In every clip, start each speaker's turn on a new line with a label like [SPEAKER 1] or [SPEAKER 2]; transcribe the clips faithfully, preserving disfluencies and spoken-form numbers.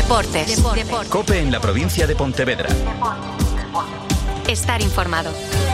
[SPEAKER 1] Deportes. Deportes.
[SPEAKER 2] COPE en la provincia de Pontevedra.
[SPEAKER 1] Estar informado.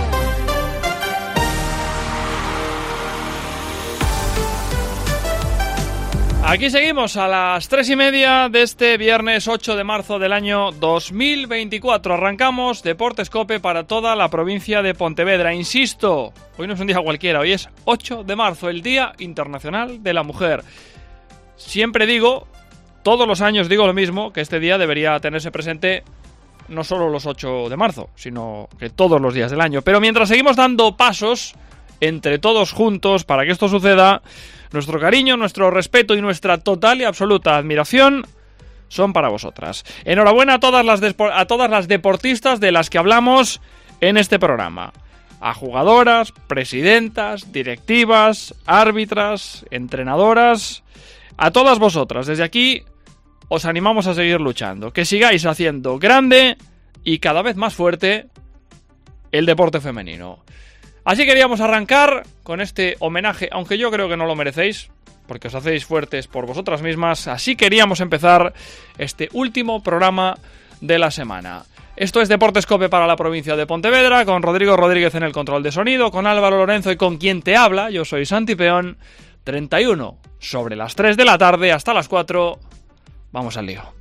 [SPEAKER 3] Aquí seguimos a las tres y media de este viernes ocho de marzo del año dos mil veinticuatro. Arrancamos Deportes COPE para toda la provincia de Pontevedra. Insisto, hoy no es un día cualquiera, hoy es ocho de marzo, el Día Internacional de la Mujer. Siempre digo, todos los años digo lo mismo, que este día debería tenerse presente no solo los ocho de marzo, sino que todos los días del año. Pero mientras seguimos dando pasos entre todos juntos para que esto suceda, nuestro cariño, nuestro respeto y nuestra total y absoluta admiración son para vosotras. Enhorabuena a todas las, despo- a todas las deportistas de las que hablamos en este programa. A jugadoras, presidentas, directivas, árbitras, entrenadoras. A todas vosotras, desde aquí os animamos a seguir luchando. Que sigáis haciendo grande y cada vez más fuerte el deporte femenino. Así queríamos arrancar con este homenaje, aunque yo creo que no lo merecéis, porque os hacéis fuertes por vosotras mismas. Así queríamos empezar este último programa de la semana. Esto es Deportes COPE para la provincia de Pontevedra, con Rodrigo Rodríguez en el control de sonido, con Álvaro Lorenzo y con quien te habla, yo soy Santi Peón. treinta y uno sobre las tres de la tarde hasta las cuatro. Vamos al lío.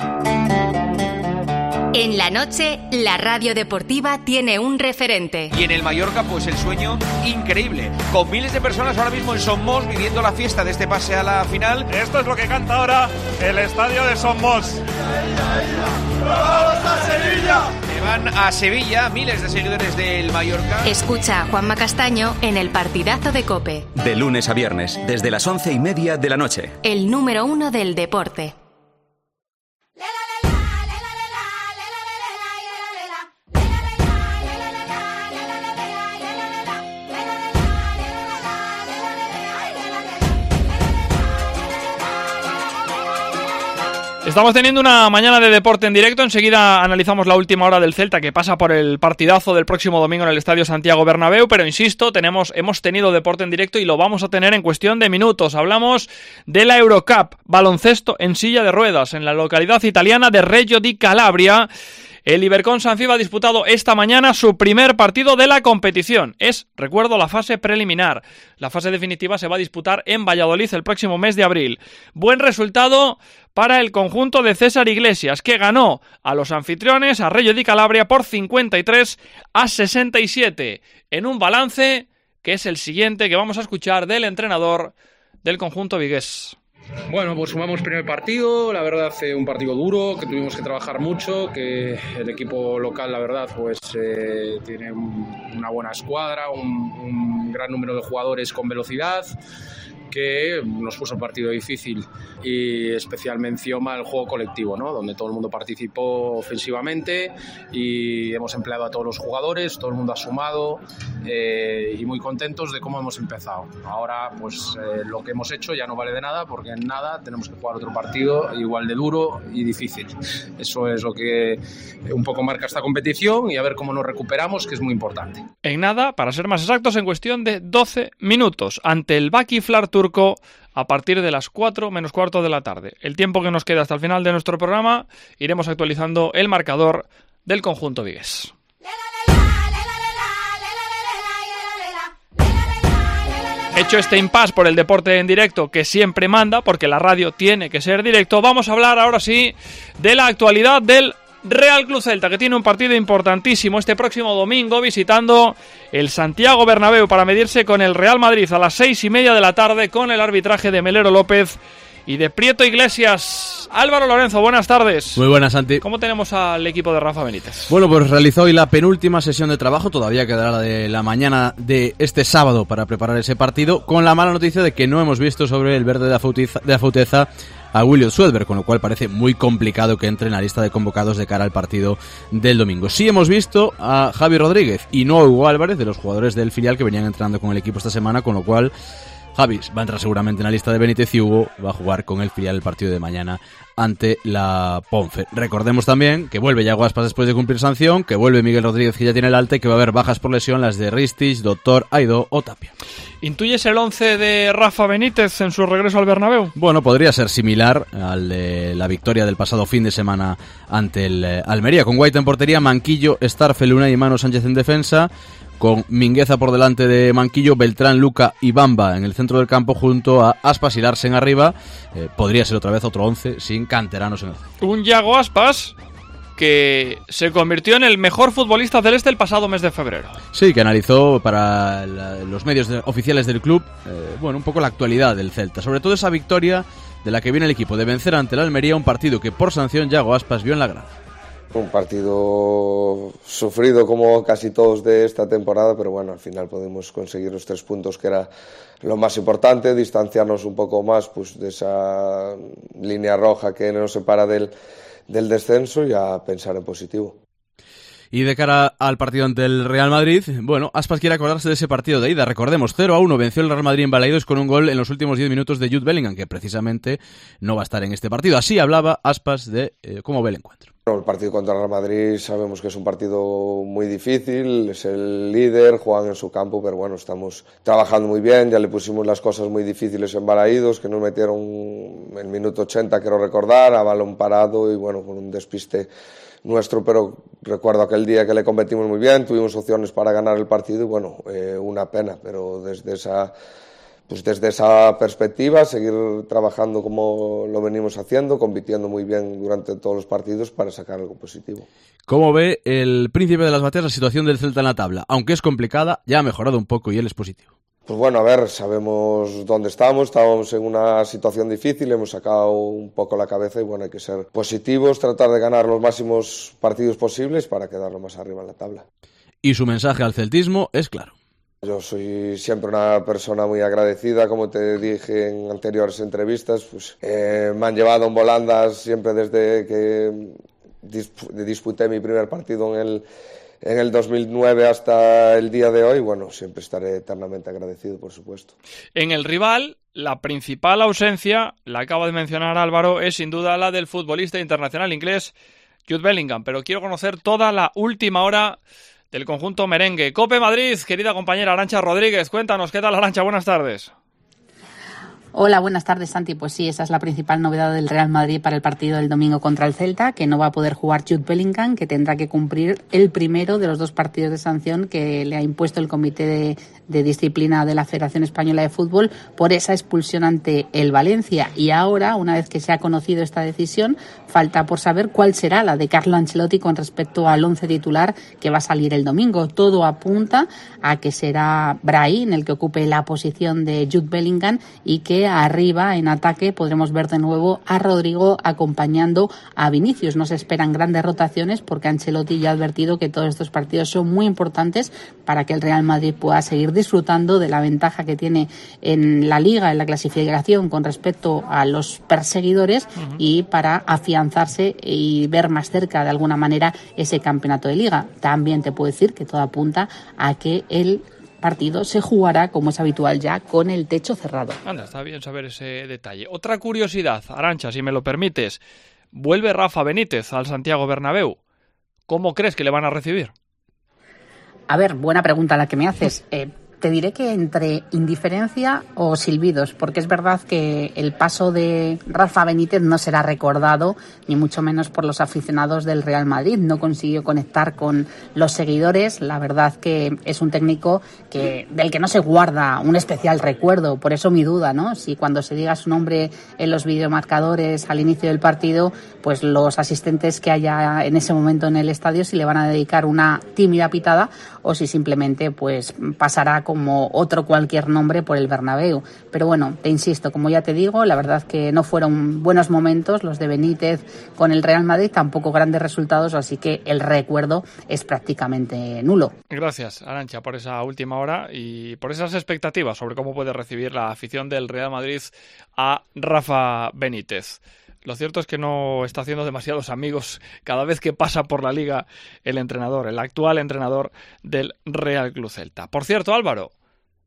[SPEAKER 1] En la noche, la radio deportiva tiene un referente.
[SPEAKER 4] Y en el Mallorca, pues el sueño increíble. Con miles de personas ahora mismo en Somos viviendo la fiesta de este pase a la final.
[SPEAKER 5] Esto es lo que canta ahora el estadio de Somos. ¡Vamos a Sevilla!
[SPEAKER 4] Se van a Sevilla miles de seguidores del Mallorca.
[SPEAKER 1] Escucha a Juanma Castaño en el partidazo de COPE.
[SPEAKER 2] De lunes a viernes, desde las once y media de la noche.
[SPEAKER 1] El número uno del deporte.
[SPEAKER 3] Estamos teniendo una mañana de deporte en directo. Enseguida analizamos la última hora del Celta, que pasa por el partidazo del próximo domingo en el Estadio Santiago Bernabéu. Pero insisto, tenemos, hemos tenido deporte en directo y lo vamos a tener en cuestión de minutos. Hablamos de la Eurocup, baloncesto en silla de ruedas, en la localidad italiana de Reggio di Calabria. El Ibercon Sanfiba ha disputado esta mañana su primer partido de la competición. Es, recuerdo, la fase preliminar. La fase definitiva se va a disputar en Valladolid el próximo mes de abril. Buen resultado para el conjunto de César Iglesias, que ganó a los anfitriones, a Reggio di Calabria, por cincuenta y tres a sesenta y siete, en un balance que es el siguiente que vamos a escuchar del entrenador del conjunto vigués.
[SPEAKER 6] Bueno, pues sumamos primer partido, la verdad eh, un partido duro, que tuvimos que trabajar mucho, que el equipo local, la verdad, pues eh, tiene un, una buena escuadra, un, un gran número de jugadores con velocidad, que nos puso el partido difícil, y especial mención al juego colectivo, ¿no? Donde todo el mundo participó ofensivamente y hemos empleado a todos los jugadores, todo el mundo ha sumado eh, y muy contentos de cómo hemos empezado. Ahora pues eh, lo que hemos hecho ya no vale de nada, porque en nada tenemos que jugar otro partido igual de duro y difícil. Eso es lo que un poco marca esta competición, y a ver cómo nos recuperamos, que es muy importante.
[SPEAKER 3] En nada, para ser más exactos, en cuestión de doce minutos, ante el Baki Flar turco, a partir de las cuatro menos cuarto de la tarde. El tiempo que nos queda hasta el final de nuestro programa, iremos actualizando el marcador del conjunto vigués. Hecho este impasse por el deporte en directo, que siempre manda, porque la radio tiene que ser directo, vamos a hablar ahora sí de la actualidad del Real Club Celta, que tiene un partido importantísimo este próximo domingo visitando el Santiago Bernabéu para medirse con el Real Madrid a las seis y media de la tarde, con el arbitraje de Melero López y de Prieto Iglesias. Álvaro Lorenzo, buenas tardes.
[SPEAKER 7] Muy buenas, Santi.
[SPEAKER 3] ¿Cómo tenemos al equipo de Rafa Benítez?
[SPEAKER 7] Bueno, pues realizó hoy la penúltima sesión de trabajo, todavía quedará la de la mañana de este sábado para preparar ese partido, con la mala noticia de que no hemos visto sobre el verde de Afauteza, de Afauteza a William Swedberg, con lo cual parece muy complicado que entre en la lista de convocados de cara al partido del domingo. Sí hemos visto a Javi Rodríguez y no a Hugo Álvarez, de los jugadores del filial que venían entrenando con el equipo esta semana, con lo cual Javi va a entrar seguramente en la lista de Benítez y Hugo va a jugar con el filial el partido de mañana ante la Ponfe. Recordemos también que vuelve Yago Aspas después de cumplir sanción, que vuelve Miguel Rodríguez, que ya tiene el alta, y que va a haber bajas por lesión, las de Ristich, Doctor, Aidó o Tapia.
[SPEAKER 3] ¿Intuyes el once de Rafa Benítez en su regreso al Bernabéu?
[SPEAKER 7] Bueno, podría ser similar al de la victoria del pasado fin de semana ante el eh, Almería, con Guaita en portería, Manquillo, Starfe, Luna y Manu Sánchez en defensa, con Mingueza por delante de Manquillo, Beltrán, Luca y Bamba en el centro del campo, junto a Aspas y Larsen arriba. Eh, podría ser otra vez otro once sin canteranos en el centro.
[SPEAKER 3] Un Yago Aspas que se convirtió en el mejor futbolista celeste el pasado mes de febrero.
[SPEAKER 7] Sí, que analizó para la, los medios de, oficiales del club, eh, bueno, un poco la actualidad del Celta, sobre todo esa victoria de la que viene el equipo de vencer ante el Almería, un partido que por sanción Yago Aspas vio en la grada.
[SPEAKER 8] Un partido sufrido como casi todos de esta temporada, pero bueno, al final podemos conseguir los tres puntos, que era lo más importante, distanciarnos un poco más pues de esa línea roja que nos separa del, del descenso, y a pensar en positivo.
[SPEAKER 7] Y de cara al partido ante el Real Madrid, bueno, Aspas quiere acordarse de ese partido de ida. Recordemos, cero a uno venció el Real Madrid en Balaidos con un gol en los últimos diez minutos de Jude Bellingham, que precisamente no va a estar en este partido. Así hablaba Aspas de eh, cómo ve el encuentro.
[SPEAKER 8] El partido contra el Real Madrid sabemos que es un partido muy difícil, es el líder, juegan en su campo, pero bueno, estamos trabajando muy bien, ya le pusimos las cosas muy difíciles en Balaidos, que nos metieron el minuto ochenta, quiero recordar, a balón parado y bueno, con un despiste nuestro, pero recuerdo aquel día que le competimos muy bien, tuvimos opciones para ganar el partido y bueno, eh, una pena, pero desde esa... Pues desde esa perspectiva, seguir trabajando como lo venimos haciendo, compitiendo muy bien durante todos los partidos para sacar algo positivo.
[SPEAKER 7] ¿Cómo ve el príncipe de las bateas la situación del Celta en la tabla? Aunque es complicada, ya ha mejorado un poco y él es positivo.
[SPEAKER 8] Pues bueno, a ver, sabemos dónde estamos, estábamos en una situación difícil, hemos sacado un poco la cabeza y bueno, hay que ser positivos, tratar de ganar los máximos partidos posibles para quedar lo más arriba en la tabla.
[SPEAKER 7] Y su mensaje al celtismo es claro.
[SPEAKER 8] Yo soy siempre una persona muy agradecida, como te dije en anteriores entrevistas, pues eh, me han llevado en volandas siempre desde que disp- disputé mi primer partido en el, en el dos mil nueve hasta el día de hoy. Bueno, siempre estaré eternamente agradecido, por supuesto.
[SPEAKER 3] En el rival, la principal ausencia, la acaba de mencionar Álvaro, es sin duda la del futbolista internacional inglés Jude Bellingham, pero quiero conocer toda la última hora del conjunto merengue. Cope Madrid, querida compañera Arantxa Rodríguez, cuéntanos, ¿qué tal, Arantxa? Buenas tardes.
[SPEAKER 9] Hola, buenas tardes, Santi. Pues sí, esa es la principal novedad del Real Madrid para el partido del domingo contra el Celta, que no va a poder jugar Jude Bellingham, que tendrá que cumplir el primero de los dos partidos de sanción que le ha impuesto el Comité de, de Disciplina de la Federación Española de Fútbol por esa expulsión ante el Valencia. Y ahora, una vez que se ha conocido esta decisión, falta por saber cuál será la de Carlo Ancelotti con respecto al once titular que va a salir el domingo. Todo apunta a que será Brahim el que ocupe la posición de Jude Bellingham y que arriba en ataque podremos ver de nuevo a Rodrigo acompañando a Vinicius. No se esperan grandes rotaciones porque Ancelotti ya ha advertido que todos estos partidos son muy importantes para que el Real Madrid pueda seguir disfrutando de la ventaja que tiene en la Liga, en la clasificación con respecto a los perseguidores uh-huh. y para afianzarse y ver más cerca de alguna manera ese campeonato de Liga. También te puedo decir que todo apunta a que el partido se jugará, como es habitual ya, con el techo cerrado.
[SPEAKER 3] Anda, está bien saber ese detalle. Otra curiosidad, Arantxa, si me lo permites. Vuelve Rafa Benítez al Santiago Bernabéu. ¿Cómo crees que le van a recibir?
[SPEAKER 9] A ver, buena pregunta la que me haces. Eh, te diré que entre indiferencia o silbidos, porque es verdad que el paso de Rafa Benítez no será recordado, ni mucho menos por los aficionados del Real Madrid. No consiguió conectar con los seguidores. La verdad que es un técnico que del que no se guarda un especial recuerdo. Por eso mi duda, ¿no? Si cuando se diga su nombre en los videomarcadores al inicio del partido, pues los asistentes que haya en ese momento en el estadio, si le van a dedicar una tímida pitada o si simplemente pues pasará como otro cualquier nombre por el Bernabéu. Pero bueno, te insisto, como ya te digo, la verdad que no fueron buenos momentos los de Benítez con el Real Madrid, tampoco grandes resultados, así que el recuerdo es prácticamente nulo.
[SPEAKER 3] Gracias, Arantxa, por esa última hora y por esas expectativas sobre cómo puede recibir la afición del Real Madrid a Rafa Benítez. Lo cierto es que no está haciendo demasiados amigos cada vez que pasa por la Liga el entrenador, el actual entrenador del Real Club Celta. Por cierto, Álvaro,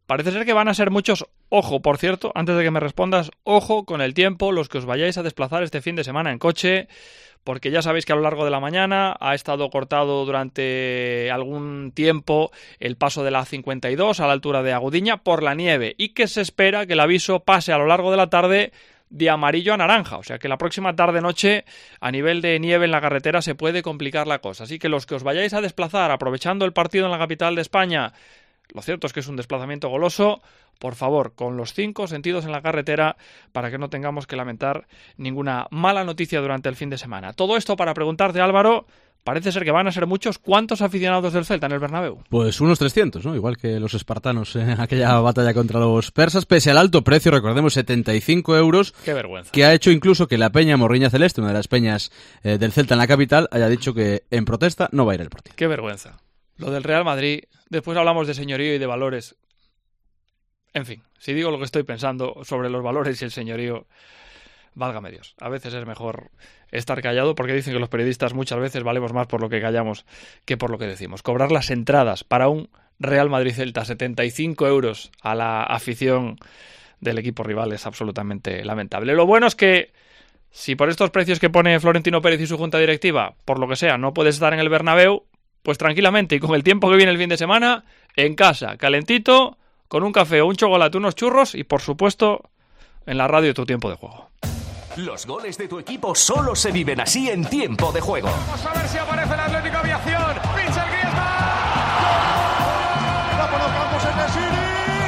[SPEAKER 3] Parece ser que van a ser muchos. Ojo, por cierto, antes de que me respondas, ojo con el tiempo, los que os vayáis a desplazar este fin de semana en coche, porque ya sabéis que a lo largo de la mañana ha estado cortado durante algún tiempo el paso de la A cincuenta y dos a la altura de Agudiña por la nieve, y que se espera que el aviso pase a lo largo de la tarde de amarillo a naranja, o sea que la próxima tarde-noche a nivel de nieve en la carretera se puede complicar la cosa. Así que los que os vayáis a desplazar aprovechando el partido en la capital de España, lo cierto es que es un desplazamiento goloso, por favor, con los cinco sentidos en la carretera para que no tengamos que lamentar ninguna mala noticia durante el fin de semana. Todo esto para preguntarte, Álvaro, parece ser que van a ser muchos. ¿Cuántos aficionados del Celta en el Bernabéu?
[SPEAKER 7] Pues unos trescientos, ¿no? Igual que los espartanos en aquella batalla contra los persas, pese al alto precio, recordemos, setenta y cinco euros.
[SPEAKER 3] Qué vergüenza.
[SPEAKER 7] Que ha hecho incluso que la Peña Morriña Celeste, una de las peñas eh, del Celta en la capital, haya dicho que en protesta no va a ir el partido.
[SPEAKER 3] Qué vergüenza. Lo del Real Madrid, después hablamos de señorío y de valores. En fin, si digo lo que estoy pensando sobre los valores y el señorío, válgame Dios. A veces es mejor estar callado, porque dicen que los periodistas muchas veces valemos más por lo que callamos que por lo que decimos. Cobrar las entradas para un Real Madrid-Celta, setenta y cinco euros a la afición del equipo rival, es absolutamente lamentable. Lo bueno es que si por estos precios que pone Florentino Pérez y su junta directiva, por lo que sea, no puedes estar en el Bernabéu, pues tranquilamente y con el tiempo que viene el fin de semana, en casa, calentito, con un café o un chocolate, unos churros y, por supuesto, en la radio tu tiempo de juego.
[SPEAKER 10] Los goles de tu equipo solo se viven así en Tiempo de Juego.
[SPEAKER 11] Vamos a ver si aparece el Atlético Aviación. ¡Pincha el Griezmann! ¡La por los campos en Nesiri!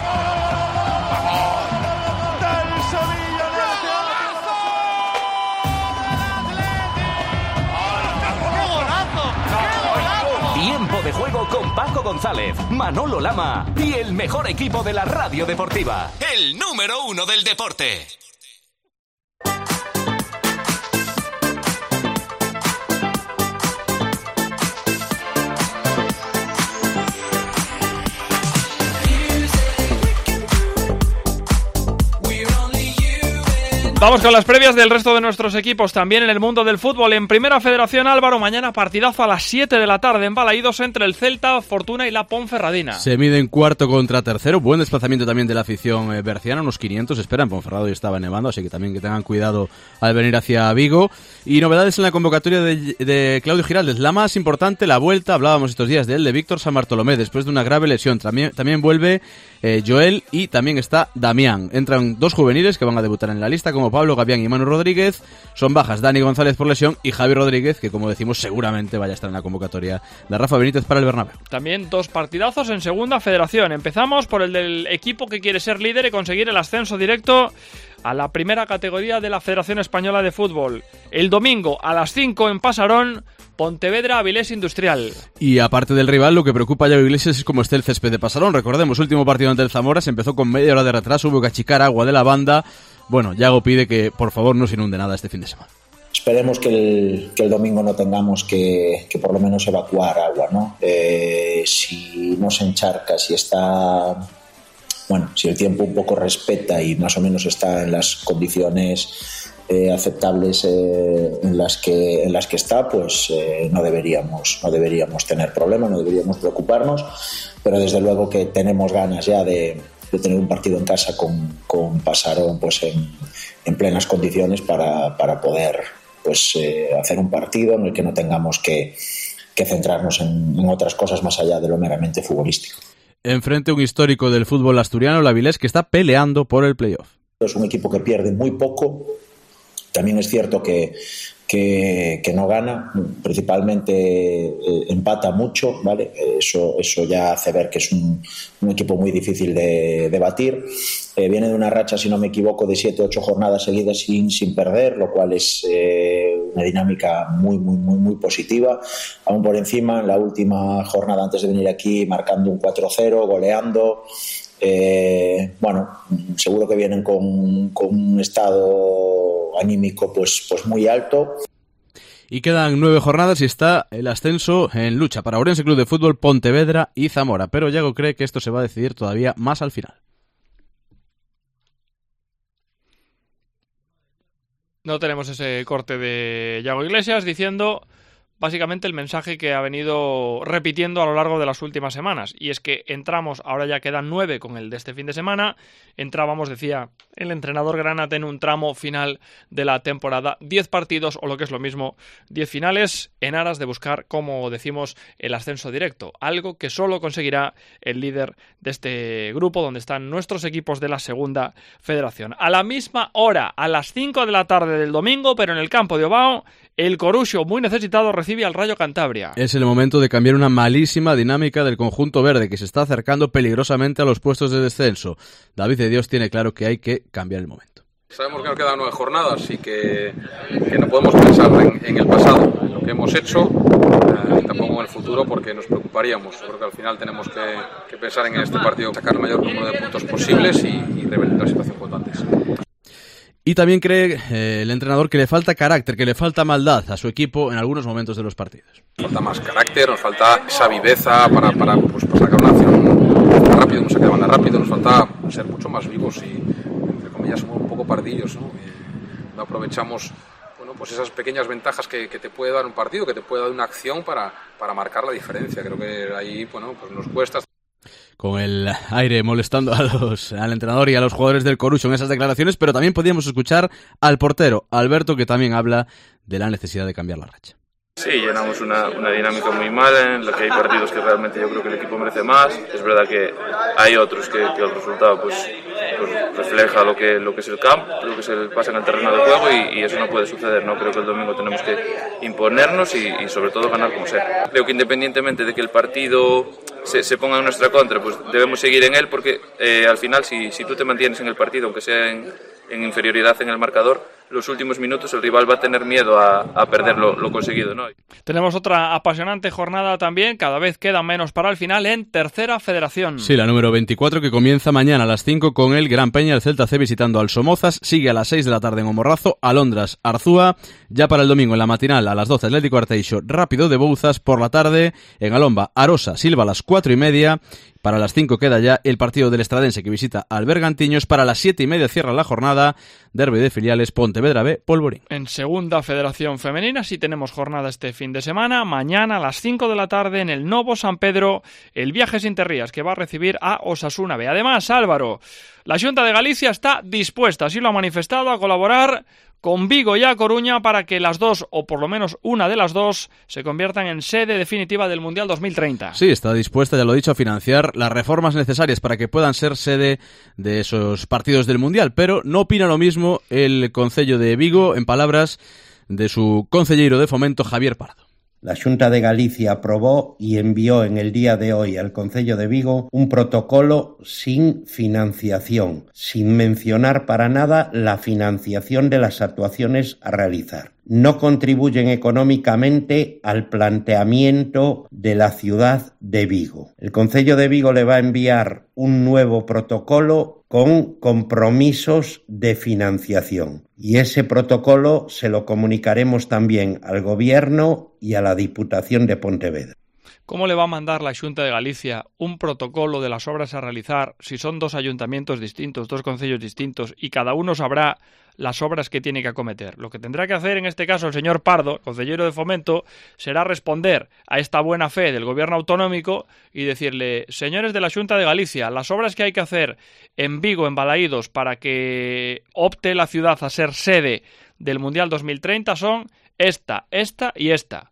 [SPEAKER 11] ¡Vamos! ¡Del Sevilla! ¡Qué golazo! ¡Qué golazo!
[SPEAKER 10] Tiempo de Juego con Paco González, Manolo Lama y el mejor equipo de la radio deportiva. El número uno del deporte.
[SPEAKER 3] Vamos con las previas del resto de nuestros equipos también en el mundo del fútbol. En Primera Federación, Álvaro, mañana partidazo a las siete de la tarde en Balaídos entre el Celta, Fortuna y la Ponferradina.
[SPEAKER 7] Se miden cuarto contra tercero, buen desplazamiento también de la afición eh, berciana, unos quinientos esperan, Ponferrado y estaba nevando, así que también que tengan cuidado al venir hacia Vigo. Y novedades en la convocatoria de, de Claudio Giraldez, la más importante, la vuelta, hablábamos estos días de él, de Víctor San Bartolomé, después de una grave lesión. También, también vuelve eh, Joel y también está Damián. Entran dos juveniles que van a debutar en la lista, como Pablo Gavián y Manu Rodríguez. Son bajas Dani González por lesión y Javi Rodríguez, que como decimos seguramente vaya a estar en la convocatoria de Rafa Benítez para el Bernabéu.
[SPEAKER 3] También dos partidazos en Segunda Federación. Empezamos por el del equipo que quiere ser líder y conseguir el ascenso directo a la primera categoría de la Federación Española de Fútbol. El domingo a las cinco en Pasarón, Pontevedra Avilés Industrial.
[SPEAKER 7] Y aparte del rival, lo que preocupa a Yago Iglesias es cómo esté el césped de Pasarón. Recordemos, último partido ante el Zamora, se empezó con media hora de retraso, hubo que achicar agua de la banda. Bueno, Yago pide que por favor no se inunde nada este fin de semana.
[SPEAKER 12] Esperemos que el, que el domingo no tengamos que, que por lo menos evacuar agua, ¿no? Eh, si no se encharca, si está... Bueno, si el tiempo un poco respeta y más o menos está en las condiciones eh, aceptables eh, en las que en las que está, pues eh, no deberíamos no deberíamos tener problemas, no deberíamos preocuparnos, pero desde luego que tenemos ganas ya de, de tener un partido en casa con, con Pasarón pues en, en plenas condiciones para, para poder pues eh, hacer un partido en el que no tengamos que, que centrarnos en, en otras cosas más allá de lo meramente futbolístico.
[SPEAKER 7] Enfrente un histórico del fútbol asturiano, el Avilés, que está peleando por el playoff.
[SPEAKER 12] Es un equipo que pierde muy poco. También es cierto que, que, que no gana, principalmente eh, empata mucho, ¿vale? Eso, eso ya hace ver que es un, un equipo muy difícil de, de batir. Eh, viene de una racha, si no me equivoco, de siete o ocho jornadas seguidas sin, sin perder, lo cual es eh, una dinámica muy, muy, muy, muy positiva. Aún por encima, en la última jornada antes de venir aquí, marcando un cuatro cero, goleando. Eh, bueno, seguro que vienen con, con un estado anímico pues, pues muy alto.
[SPEAKER 7] Y quedan nueve jornadas y está el ascenso en lucha para Ourense Club de Fútbol, Pontevedra y Zamora. Pero Yago cree que esto se va a decidir todavía más al final.
[SPEAKER 3] No tenemos ese corte de Yago Iglesias diciendo básicamente el mensaje que ha venido repitiendo a lo largo de las últimas semanas, y es que entramos, ahora ya quedan nueve con el de este fin de semana, entrábamos, decía el entrenador Granate, en un tramo final de la temporada, diez partidos, o lo que es lo mismo, diez finales, en aras de buscar, como decimos, el ascenso directo, algo que solo conseguirá el líder de este grupo, donde están nuestros equipos de la segunda federación. A la misma hora, a las cinco de la tarde del domingo, pero en el campo de Ovao, el Coruxo, muy necesitado, recibe al Rayo Cantabria.
[SPEAKER 7] Es el momento de cambiar una malísima dinámica del conjunto verde, que se está acercando peligrosamente a los puestos de descenso. David de Dios tiene claro que hay que cambiar el momento.
[SPEAKER 6] Sabemos que nos quedan nueve jornadas y que, que no podemos pensar en, en el pasado, en lo que hemos hecho, eh, y tampoco en el futuro, porque nos preocuparíamos. Yo creo que al final tenemos que, que pensar en este partido, sacar el mayor número de puntos posibles y, y revertir la situación cuanto antes.
[SPEAKER 7] Y también cree eh, el entrenador que le falta carácter, que le falta maldad a su equipo en algunos momentos de los partidos.
[SPEAKER 6] Nos falta más carácter, nos falta esa viveza para, para, pues, para sacar una acción más rápido, un saque de banda rápido, nos falta ser mucho más vivos y, entre comillas, somos un poco pardillos, ¿no? Y no aprovechamos, bueno, pues esas pequeñas ventajas que, que te puede dar un partido, que te puede dar una acción para, para marcar la diferencia. Creo que ahí, bueno, pues nos cuesta.
[SPEAKER 7] Con el aire molestando a los, al entrenador y a los jugadores del Coruxo en esas declaraciones, pero también podíamos escuchar al portero, Alberto, que también habla de la necesidad de cambiar la racha.
[SPEAKER 13] Sí, llenamos una, una dinámica muy mala en la que hay partidos que realmente yo creo que el equipo merece más. Es verdad que hay otros que, que el resultado pues, pues refleja lo que, lo que es el campo, lo que se pasa en el terreno de juego y, y eso no puede suceder, ¿no? Creo que el domingo tenemos que imponernos y, y sobre todo ganar como sea. Creo que independientemente de que el partido se, se ponga en nuestra contra, pues debemos seguir en él porque eh, al final si, si tú te mantienes en el partido, aunque sea en, en inferioridad en el marcador, los últimos minutos el rival va a tener miedo a, a perder lo, lo conseguido, ¿no?
[SPEAKER 3] Tenemos otra apasionante jornada también, cada vez queda menos para el final en Tercera Federación.
[SPEAKER 7] Sí, la número veinticuatro, que comienza mañana a las cinco con el Gran Peña, el Celta C visitando al Somozas, sigue a las seis de la tarde en Omorrazo, Alondras, Arzúa, ya para el domingo en la matinal a las doce Atlético Arteixo, Rápido de Bouzas, por la tarde en Alomba, Arosa, Silva a las cuatro y media. Para las cinco queda ya el partido del Estradense que visita al Bergantiños. Para las siete y media cierra la jornada, derbi de filiales, Pontevedra B, Polvorín.
[SPEAKER 3] En Segunda Federación Femenina sí tenemos jornada este fin de semana. Mañana a las cinco de la tarde en el Novo San Pedro, el Viajes Interrías, que va a recibir a Osasuna B. Además, Álvaro, la Xunta de Galicia está dispuesta, así lo ha manifestado, a colaborar con Vigo y A Coruña para que las dos, o por lo menos una de las dos, se conviertan en sede definitiva del Mundial dos mil treinta.
[SPEAKER 7] Sí, está dispuesta, ya lo he dicho, a financiar las reformas necesarias para que puedan ser sede de esos partidos del Mundial, pero no opina lo mismo el Concello de Vigo, en palabras de su concelleiro de Fomento, Javier Pardo.
[SPEAKER 14] La Xunta de Galicia aprobó y envió en el día de hoy al Concello de Vigo un protocolo sin financiación, sin mencionar para nada la financiación de las actuaciones a realizar. No contribuyen económicamente al planteamiento de la ciudad de Vigo. El Concello de Vigo le va a enviar un nuevo protocolo con compromisos de financiación. Y ese protocolo se lo comunicaremos también al Gobierno y a la Diputación de Pontevedra.
[SPEAKER 3] ¿Cómo le va a mandar la Xunta de Galicia un protocolo de las obras a realizar si son dos ayuntamientos distintos, dos concellos distintos y cada uno sabrá las obras que tiene que acometer? Lo que tendrá que hacer en este caso el señor Pardo, consellero de Fomento, será responder a esta buena fe del gobierno autonómico y decirle: señores de la Xunta de Galicia, las obras que hay que hacer en Vigo, en Balaídos, para que opte la ciudad a ser sede del Mundial dos mil treinta son esta, esta y esta.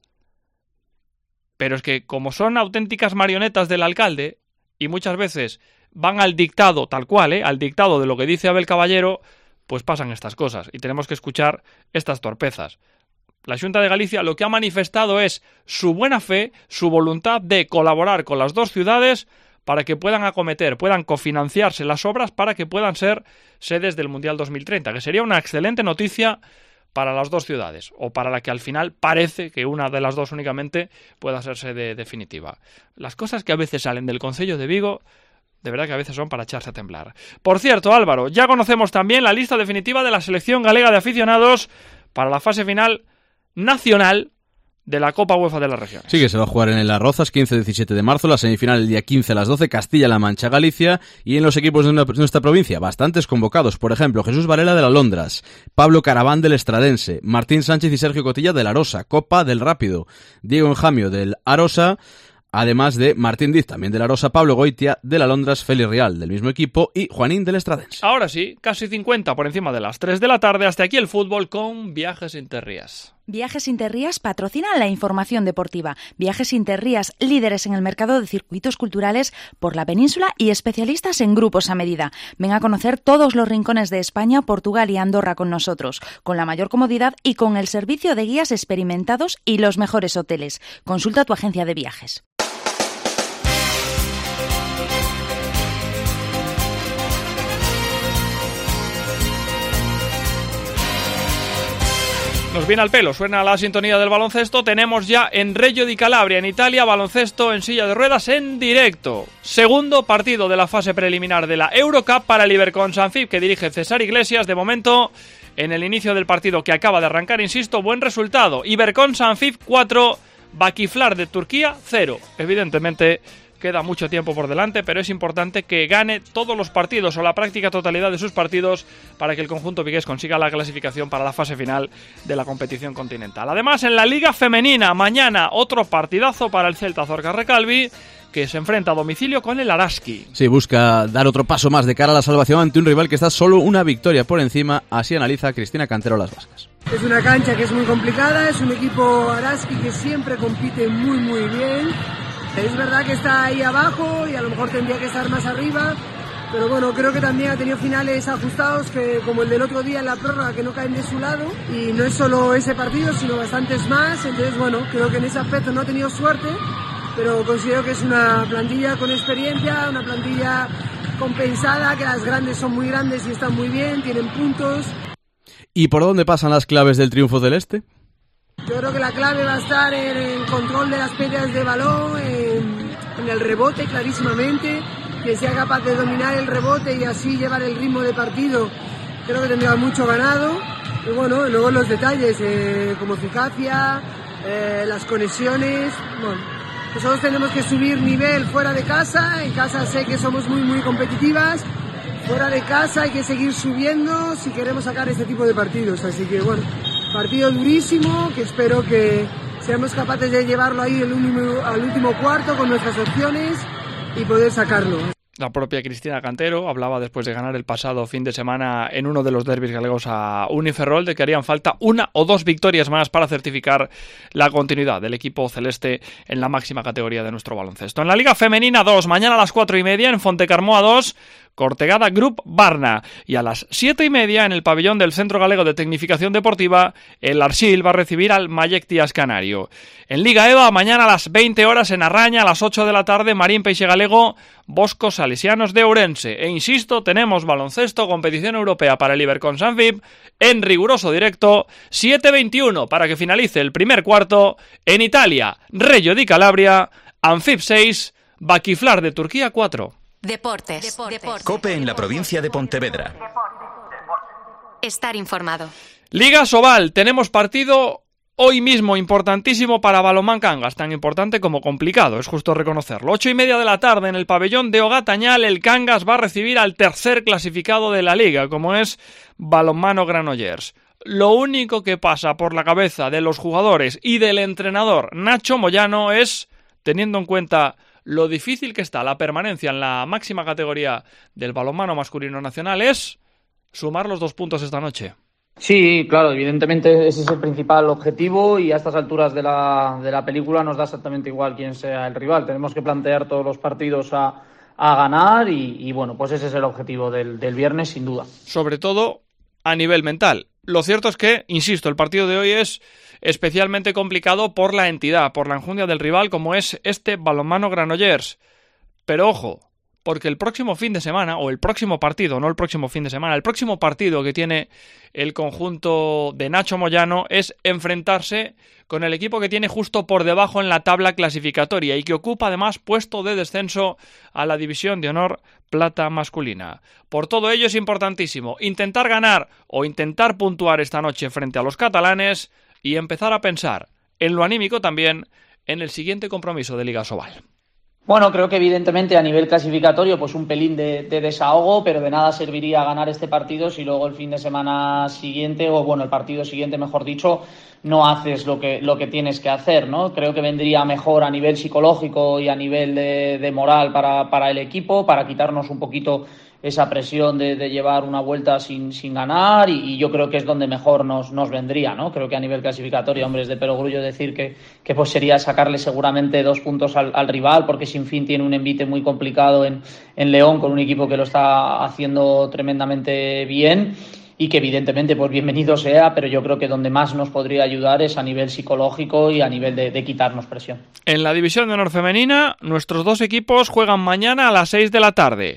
[SPEAKER 3] Pero es que como son auténticas marionetas del alcalde y muchas veces van al dictado, tal cual, ¿eh? al dictado de lo que dice Abel Caballero, pues pasan estas cosas y tenemos que escuchar estas torpezas. La Xunta de Galicia lo que ha manifestado es su buena fe, su voluntad de colaborar con las dos ciudades para que puedan acometer, puedan cofinanciarse las obras para que puedan ser sedes del Mundial dos mil treinta, que sería una excelente noticia para las dos ciudades, o para la que al final parece que una de las dos únicamente pueda ser sede definitiva. Las cosas que a veces salen del Concello de Vigo, de verdad que a veces son para echarse a temblar. Por cierto, Álvaro, ya conocemos también la lista definitiva de la selección galega de aficionados para la fase final nacional de la Copa UEFA de las Regiones.
[SPEAKER 7] Sí, que se va a jugar en el Las Rozas, quince a diecisiete de marzo, la semifinal el día quince a las doce, Castilla-La Mancha, Galicia, y en los equipos de una, nuestra provincia, bastantes convocados, por ejemplo, Jesús Varela del Alondras, Pablo Caraván del Estradense, Martín Sánchez y Sergio Cotilla del Arosa, Copa del Rápido, Diego Enjamio del Arosa, además de Martín Diz, también del Arosa, Pablo Goitia del Alondras, Félix Real del mismo equipo y Juanín del Estradense.
[SPEAKER 3] Ahora sí, casi cincuenta por encima de las tres de la tarde, hasta aquí el fútbol con Viajes Interrías.
[SPEAKER 15] Viajes Interrías patrocinan la información deportiva. Viajes Interrías, líderes en el mercado de circuitos culturales por la península y especialistas en grupos a medida. Ven a conocer todos los rincones de España, Portugal y Andorra con nosotros, con la mayor comodidad y con el servicio de guías experimentados y los mejores hoteles. Consulta tu agencia de viajes.
[SPEAKER 3] Nos viene al pelo, suena la sintonía del baloncesto. Tenemos ya en Reggio di Calabria, en Italia, baloncesto en silla de ruedas en directo. Segundo partido de la fase preliminar de la Eurocup para el Ibercon Sanfib, que dirige César Iglesias. De momento, en el inicio del partido que acaba de arrancar, insisto, buen resultado. Ibercon Sanfib cuatro, Vakiflar de Turquía cero. Evidentemente queda mucho tiempo por delante, pero es importante que gane todos los partidos o la práctica totalidad de sus partidos para que el conjunto vigués consiga la clasificación para la fase final de la competición continental. Además, en la Liga Femenina, mañana otro partidazo para el Celta Zorca Recalvi, que se enfrenta a domicilio con el Araski.
[SPEAKER 7] Sí, busca dar otro paso más de cara a la salvación ante un rival que está solo una victoria por encima, así analiza Cristina Cantero Las Vascas.
[SPEAKER 16] Es una cancha que es muy complicada, es un equipo Araski que siempre compite muy muy bien. Es verdad que está ahí abajo y a lo mejor tendría que estar más arriba, pero bueno, creo que también ha tenido finales ajustados, que como el del otro día en la prórroga, que no caen de su lado, y no es solo ese partido, sino bastantes más. Entonces bueno, creo que en ese aspecto no ha tenido suerte, pero considero que es una plantilla con experiencia, una plantilla compensada, que las grandes son muy grandes y están muy bien, tienen puntos.
[SPEAKER 7] ¿Y por dónde pasan las claves del triunfo del Este?
[SPEAKER 16] Yo creo que la clave va a estar en el control de las pérdidas de balón, en, en el rebote clarísimamente, que sea capaz de dominar el rebote y así llevar el ritmo de partido. Creo que tendrá mucho ganado. Y bueno, luego los detalles, eh, como eficacia, eh, las conexiones. Bueno, nosotros tenemos que subir nivel fuera de casa. En casa sé que somos muy muy competitivas. Fuera de casa hay que seguir subiendo si queremos sacar este tipo de partidos. Así que bueno, partido durísimo, que espero que seamos capaces de llevarlo ahí el último, al último cuarto con nuestras opciones y poder sacarlo.
[SPEAKER 3] La propia Cristina Cantero hablaba después de ganar el pasado fin de semana en uno de los derbis galegos a Uniferrol de que harían falta una o dos victorias más para certificar la continuidad del equipo celeste en la máxima categoría de nuestro baloncesto. En la Liga Femenina dos, mañana a las cuatro y media en Fontecarmoa dos, Cortegada Group Barna, y a las siete y media en el pabellón del Centro Galego de Tecnificación Deportiva, el Arsil va a recibir al Mayectias Canario. En Liga EVA, mañana a las veinte horas en Arraña, a las ocho de la tarde, Marín Peixe Galego, Boscos Salesianos de Ourense. E insisto, tenemos baloncesto, competición europea para el Ibercon Sanfib, en riguroso directo, siete veintiuno, para que finalice el primer cuarto, en Italia, Reggio di Calabria, Anfib seis, Vakiflar de Turquía cuatro.
[SPEAKER 1] Deportes. Deportes. Deportes.
[SPEAKER 2] COPE en la provincia de Pontevedra.
[SPEAKER 1] Estar informado.
[SPEAKER 3] Liga Sobal, tenemos partido hoy mismo importantísimo para Balonmán Cangas, tan importante como complicado, es justo reconocerlo. Ocho y media de la tarde en el pabellón de Ogatañal, el Cangas va a recibir al tercer clasificado de la liga, como es Balonmano Granollers. Lo único que pasa por la cabeza de los jugadores y del entrenador Nacho Moyano es, teniendo en cuenta lo difícil que está la permanencia en la máxima categoría del balonmano masculino nacional, es sumar los dos puntos esta noche.
[SPEAKER 17] Sí, claro, evidentemente ese es el principal objetivo y a estas alturas de la, de la película nos da exactamente igual quién sea el rival. Tenemos que plantear todos los partidos a, a ganar y, y bueno, pues ese es el objetivo del, del viernes sin duda.
[SPEAKER 3] Sobre todo a nivel mental. Lo cierto es que, insisto, el partido de hoy es especialmente complicado por la entidad, por la enjundia del rival, como es este Balonmano Granollers. Pero ojo, porque el próximo fin de semana, o el próximo partido, no el próximo fin de semana, el próximo partido que tiene el conjunto de Nacho Moyano es enfrentarse con el equipo que tiene justo por debajo en la tabla clasificatoria y que ocupa además puesto de descenso a la División de Honor Plata masculina. Por todo ello es importantísimo intentar ganar o intentar puntuar esta noche frente a los catalanes y empezar a pensar en lo anímico también en el siguiente compromiso de Liga Sobal.
[SPEAKER 17] Bueno, creo que evidentemente a nivel clasificatorio pues un pelín de, de desahogo, pero de nada serviría ganar este partido si luego el fin de semana siguiente, o bueno, el partido siguiente mejor dicho, no haces lo que, lo que tienes que hacer, ¿no? Creo que vendría mejor a nivel psicológico y a nivel de, de moral para, para el equipo, para quitarnos un poquito esa presión de, de llevar una vuelta sin, sin ganar y, y yo creo que es donde mejor nos, nos vendría, ¿no? Creo que a nivel clasificatorio, hombre, es de perogrullo decir que, que pues sería sacarle seguramente dos puntos al, al rival, porque Sinfín tiene un envite muy complicado en, en León con un equipo que lo está haciendo tremendamente bien y que evidentemente pues bienvenido sea, pero yo creo que donde más nos podría ayudar es a nivel psicológico y a nivel de, de quitarnos presión.
[SPEAKER 3] En la División de Honor femenina, nuestros dos equipos juegan mañana a las seis de la tarde.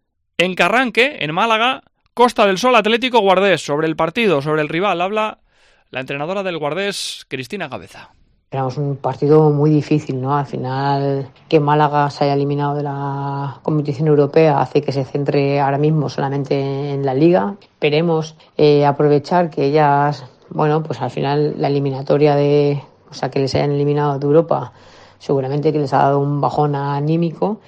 [SPEAKER 3] En Carranque, en Málaga, Costa del Sol Atlético Guardés. Sobre el partido, sobre el rival, habla la entrenadora del Guardés, Cristina Cabeza.
[SPEAKER 18] Esperamos un partido muy difícil, ¿no? Al final, que Málaga se haya eliminado de la competición europea hace que se centre ahora mismo solamente en la Liga. Esperemos eh, aprovechar que ellas, bueno, pues al final la eliminatoria de, o sea, que les hayan eliminado de Europa, seguramente que les ha dado un bajón anímico,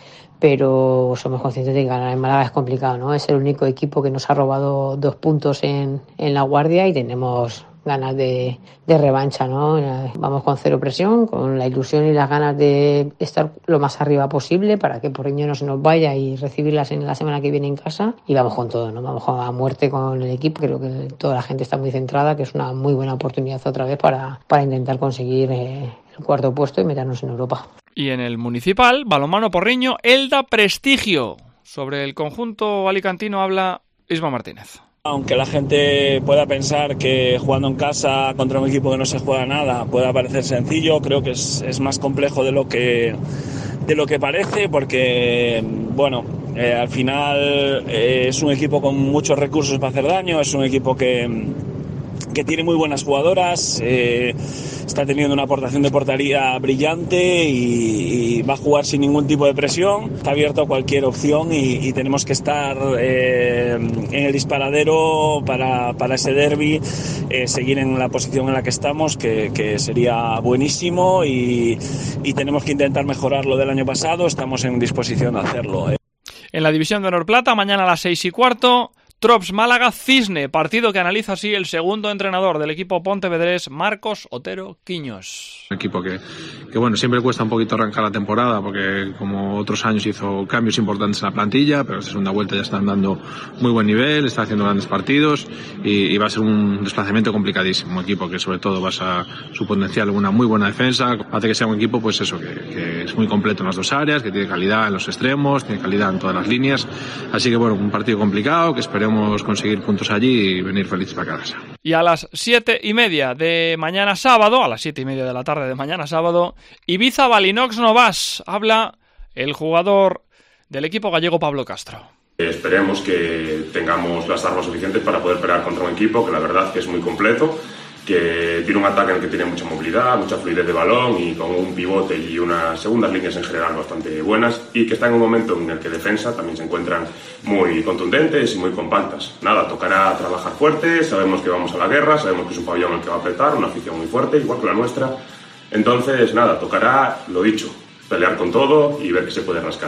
[SPEAKER 18] pero somos conscientes de que ganar en Málaga es complicado, ¿no? Es el único equipo que nos ha robado dos puntos en, en La Guardia y tenemos ganas de, de revancha, ¿no? Vamos con cero presión, con la ilusión y las ganas de estar lo más arriba posible para que Porriño no se nos vaya y recibirlas en la semana que viene en casa, y vamos con todo, ¿no? Vamos a muerte con el equipo. Creo que toda la gente está muy centrada, que es una muy buena oportunidad otra vez para, para intentar conseguir eh, el cuarto puesto y meternos en Europa.
[SPEAKER 3] Y en el municipal, balonmano Porriño, Elda Prestigio. Sobre el conjunto alicantino habla Isma Martínez.
[SPEAKER 19] Aunque la gente pueda pensar que jugando en casa contra un equipo que no se juega nada pueda parecer sencillo, creo que es, es más complejo de lo que, de lo que parece, porque bueno, eh, al final eh, es un equipo con muchos recursos para hacer daño, es un equipo que, que tiene muy buenas jugadoras, eh, está teniendo una aportación de portería brillante y, y va a jugar sin ningún tipo de presión. Está abierto a cualquier opción y, y tenemos que estar eh, en el disparadero para, para ese derbi, eh, seguir en la posición en la que estamos, que, que sería buenísimo, y, y tenemos que intentar mejorar lo del año pasado. Estamos en disposición de hacerlo. Eh.
[SPEAKER 3] En la División de Honor Plata, mañana a las seis y cuarto, Trops Málaga Cisne, partido que analiza así el segundo entrenador del equipo pontevedrés, Marcos Otero Quiños.
[SPEAKER 20] Un equipo que, que bueno, siempre cuesta un poquito arrancar la temporada porque como otros años hizo cambios importantes en la plantilla, pero esta segunda vuelta ya están dando muy buen nivel, está haciendo grandes partidos y, y va a ser un desplazamiento complicadísimo. Un equipo que sobre todo basa su potencial en una muy buena defensa, hace que sea un equipo pues eso, que, que es muy completo en las dos áreas, que tiene calidad en los extremos, tiene calidad en todas las líneas, así que bueno, un partido complicado que esperemos conseguir puntos allí y venir felices para casa.
[SPEAKER 3] Y a las siete y media de mañana sábado, a las siete y media de la tarde de mañana sábado, Ibiza Balinox Novas, habla el jugador del equipo gallego Pablo Castro.
[SPEAKER 21] Esperemos que tengamos las armas suficientes para poder pelear contra un equipo que la verdad que es muy completo, que tiene un ataque en el que tiene mucha movilidad, mucha fluidez de balón y con un pivote y unas segundas líneas en general bastante buenas, y que está en un momento en el que defensa también se encuentran muy contundentes y muy compactas. Nada, tocará trabajar fuerte, sabemos que vamos a la guerra, sabemos que es un pabellón el que va a apretar, una afición muy fuerte, igual que la nuestra. Entonces, nada, tocará, lo dicho, pelear con todo y ver qué se puede rascar.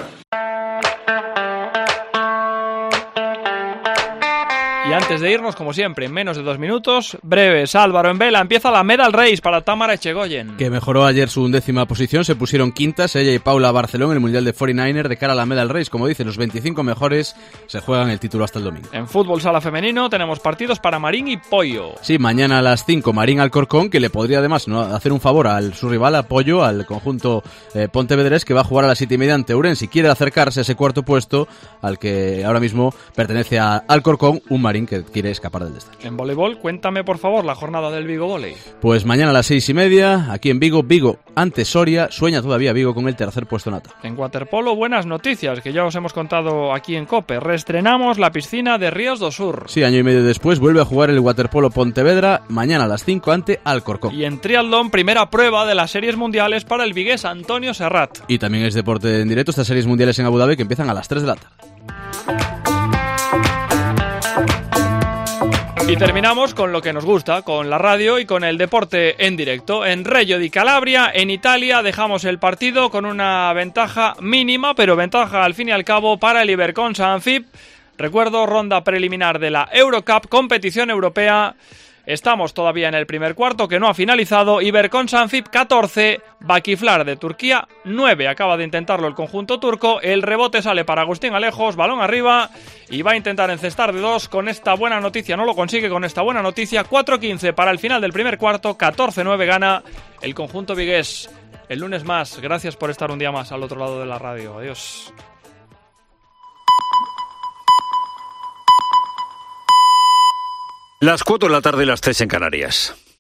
[SPEAKER 3] Y antes de irnos, como siempre, en menos de dos minutos, breves, Álvaro en vela, empieza la Medal Race para Tamara Echegoyen.
[SPEAKER 7] Que mejoró ayer su undécima posición, se pusieron quintas, ella y Paula Barceló en el Mundial de cuarenta y nueve de cara a la Medal Race. Como dicen, los veinticinco mejores se juegan el título hasta el domingo.
[SPEAKER 3] En fútbol sala femenino tenemos partidos para Marín y Pollo.
[SPEAKER 7] Sí, mañana a las cinco Marín Alcorcón, que le podría además no hacer un favor a su rival, a Pollo, al conjunto eh, pontevedrés, que va a jugar a las siete y media ante Ourense. Si quiere acercarse a ese cuarto puesto al que ahora mismo pertenece a Alcorcón, un Marín que quiere escapar del destaque.
[SPEAKER 3] En voleibol, cuéntame por favor la jornada del Vigo Voley.
[SPEAKER 7] Pues mañana a las seis y media, aquí en Vigo, Vigo ante Soria, sueña todavía Vigo con el tercer puesto en A T A.
[SPEAKER 3] En waterpolo, buenas noticias que ya os hemos contado aquí en COPE. Reestrenamos la piscina de Ríos do Sur.
[SPEAKER 7] Sí, año y medio después vuelve a jugar el waterpolo Pontevedra, mañana a las cinco ante Alcorcón.
[SPEAKER 3] Y en triatlón, primera prueba de las series mundiales para el vigués Antonio Serrat.
[SPEAKER 7] Y también es deporte en directo estas series mundiales en Abu Dhabi que empiezan a las tres de la tarde.
[SPEAKER 3] Y terminamos con lo que nos gusta, con la radio y con el deporte en directo. En Reggio di Calabria, en Italia, dejamos el partido con una ventaja mínima, pero ventaja al fin y al cabo para el Iberconsa Anfib. Recuerdo, ronda preliminar de la Eurocup, competición europea. Estamos todavía en el primer cuarto, que no ha finalizado. Iberconsa Anfib catorce, Bakiflar de Turquía nueve. Acaba de intentarlo el conjunto turco. El rebote sale para Agustín Alejos, balón arriba, y va a intentar encestar de dos con esta buena noticia. No lo consigue con esta buena noticia. cuatro quince para el final del primer cuarto, catorce nueve gana el conjunto vigués. El lunes más. Gracias por estar un día más al otro lado de la radio. Adiós.
[SPEAKER 5] Las cuatro de la tarde y las tres en Canarias.